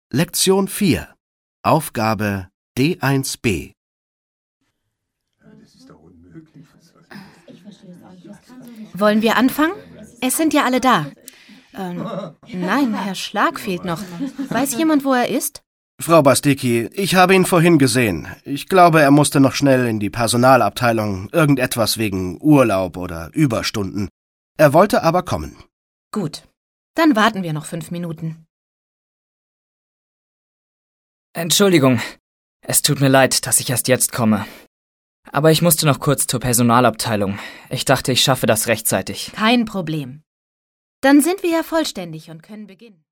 Lektion 4. Aufgabe D1b. Wollen wir anfangen? Es sind ja alle da. Nein, Herr Schlag fehlt noch. Weiß jemand, wo er ist? Frau Basticki, ich habe ihn vorhin gesehen. Ich glaube, er musste noch schnell in die Personalabteilung, irgendetwas wegen Urlaub oder Überstunden. Er wollte aber kommen. Gut, dann warten wir noch 5 Minuten. Entschuldigung, es tut mir leid, dass ich erst jetzt komme. Aber ich musste noch kurz zur Personalabteilung. Ich dachte, ich schaffe das rechtzeitig. Kein Problem. Dann sind wir ja vollständig und können beginnen.